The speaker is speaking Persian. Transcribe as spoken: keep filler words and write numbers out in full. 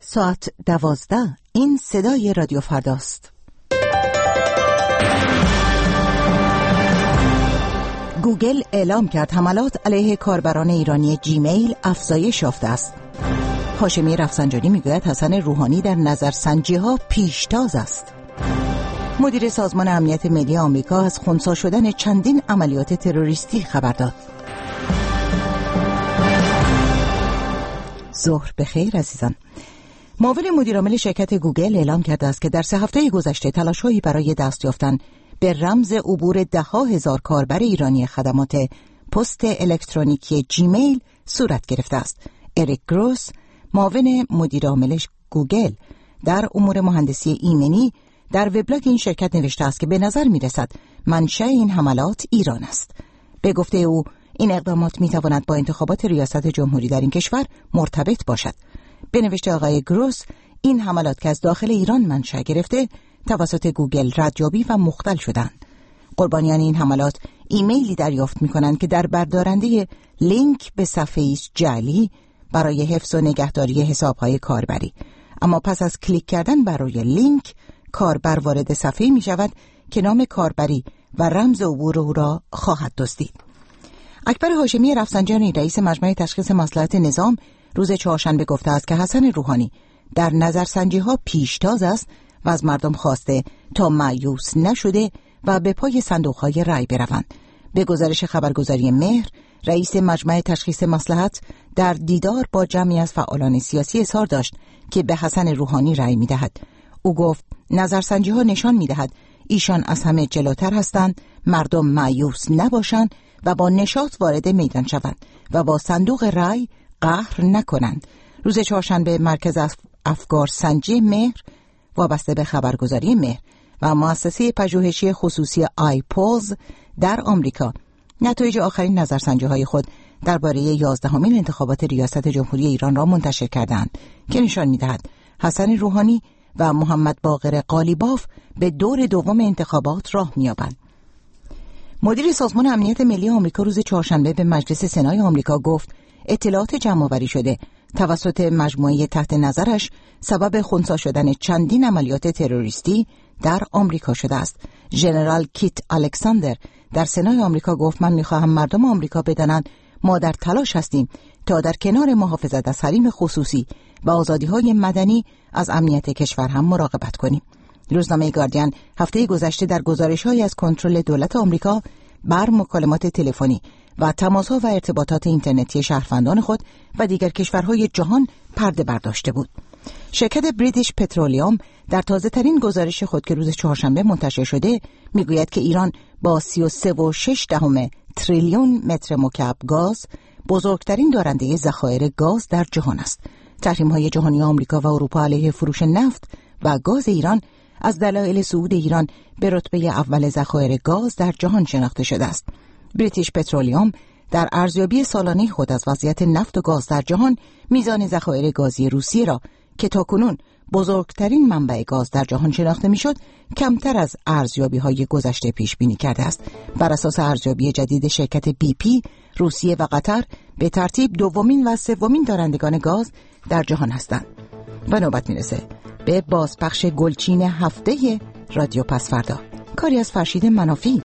ساعت دوازده. این صدای رادیو فرداست. گوگل اعلام کرد حملات علیه کاربران ایرانی جیمیل افزایش یافته است. هاشمی رفسنجانی میگوید حسن روحانی در نظرسنجی‌ها پیشتاز است. مدیر سازمان امنیت ملی آمریکا از خنثی شدن چندین عملیات تروریستی خبر داد. ظهر بخیر عزیزان. معاون مدیرعامل شرکت گوگل اعلام کرده است که در سه هفته گذشته تلاش‌هایی برای دست یافتن به رمز عبور ده‌ها هزار کاربر ایرانی خدمات پست الکترونیکی جیمیل صورت گرفته است. اریک گروس، معاون مدیرعامل گوگل در امور مهندسی ایمنی، در وبلاگ این شرکت نوشته است که به نظر می‌رسد منشأ این حملات ایران است. به گفته او این اقدامات می‌تواند با انتخابات ریاست جمهوری در این کشور مرتبط باشد. به نوشته آقای گروس، این حملات که از داخل ایران منشأ گرفته توسط گوگل ردیابی و مختل شدند. قربانیان این حملات ایمیلی دریافت می‌کنند که در بردارنده لینک به صفحه‌ای جعلی برای حفظ و نگهداری حساب‌های کاربری، اما پس از کلیک کردن بر روی لینک کاربر وارد صفحه‌ای می‌شود که نام کاربری و رمز عبور او را خواهد دزدید. اکبر هاشمی رفسنجانی، رئیس مجمع تشخیص مصلحت نظام، روز چهارشنبه گفته است که حسن روحانی در نظرسنجی‌ها پیشتاز است و از مردم خواسته تا مایوس نشده و به پای صندوق‌های رای بروند. به گزارش خبرگزاری مهر، رئیس مجمع تشخیص مصلحت در دیدار با جمعی از فعالان سیاسی اظهار داشت که به حسن روحانی رای می‌دهد. او گفت نظرسنجی‌ها نشان می‌دهد ایشان از همه جلوتر هستند، مردم مایوس نباشند و با نشاط وارد میدان شوند و با صندوق رای قهر نکنند. روز چهارشنبه مرکز اف... افکار سنجی مهر وابسته به خبرگزاری مهر و مؤسسه پژوهشی خصوصی آی پولز در آمریکا نتایج آخرین نظرسنجی‌های خود درباره یازدهمین انتخابات ریاست جمهوری ایران را منتشر کردند که نشان می‌دهد حسن روحانی و محمد باقر قالیباف به دور دوم انتخابات راه می‌یابند. مدیر سازمان امنیت ملی آمریکا روز چهارشنبه به مجلس سنای آمریکا گفت اطلاعات جمع‌آوری شده توسط مجموعه تحت نظرش سبب خنثی شدن چندین عملیات تروریستی در آمریکا شده است. ژنرال کیت الکساندر در سنای آمریکا گفت من می‌خواهم مردم آمریکا بدانند ما در تلاش هستیم تا در کنار محافظت از حریم خصوصی و آزادی‌های مدنی از امنیت کشور هم مراقبت کنیم. روزنامه گاردین هفته گذشته در گزارش‌هایی از کنترل دولت آمریکا بر مکالمات تلفنی و تماس‌ها و ارتباطات اینترنتی شهروندان خود و دیگر کشورهای جهان پرده برداشته بود. شرکت بریتیش پترولیوم در تازه‌ترین گزارش خود که روز چهارشنبه منتشر شده میگوید که ایران با سی و سه و شش دهم تریلیون متر مکعب گاز بزرگترین دارنده ذخایر گاز در جهان است. تحریم‌های جهانی آمریکا و اروپا علیه فروش نفت و گاز ایران از دلایل صعود ایران به رتبه اول ذخایر گاز در جهان شناخته شده است. بریتیش پترولیوم در ارزیابی سالانه خود از وضعیت نفت و گاز در جهان میزان ذخایر گازی روسیه را که تاکنون بزرگترین منبع گاز در جهان شناخته میشد کمتر از ارزیابی‌های گذشته پیش بینی کرده است. بر اساس ارزیابی جدید شرکت بی پی، روسیه و قطر به ترتیب دومین و سومین دارندگان گاز در جهان هستند. و نوبت میرسه به بازپخش گلچین هفته رادیو پسفردا، کاری از فرشید منافی.